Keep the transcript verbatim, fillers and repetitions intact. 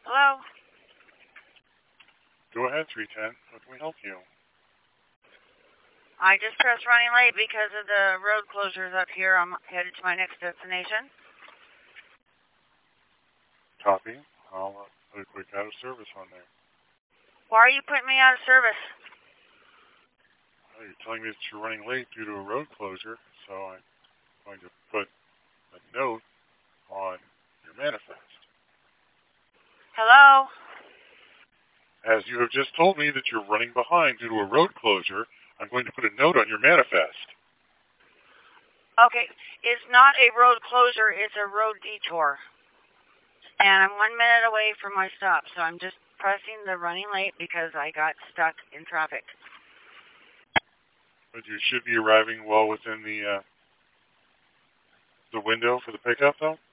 Hello? Go ahead, three ten. How can we help you? I just pressed running late because of the road closures up here. I'm headed to my next destination. Copy. I'll uh, put a quick out of service on there. Why are you putting me out of service? Oh, you're telling me that you're running late due to a road closure, so I'm going to put a note on your manifest. Hello? As you have just told me that you're running behind due to a road closure, I'm going to put a note on your manifest. Okay, it's not a road closure, it's a road detour. And I'm one minute away from my stop, so I'm just pressing the running late because I got stuck in traffic. But you should be arriving well within the uh, the window for the pickup, though?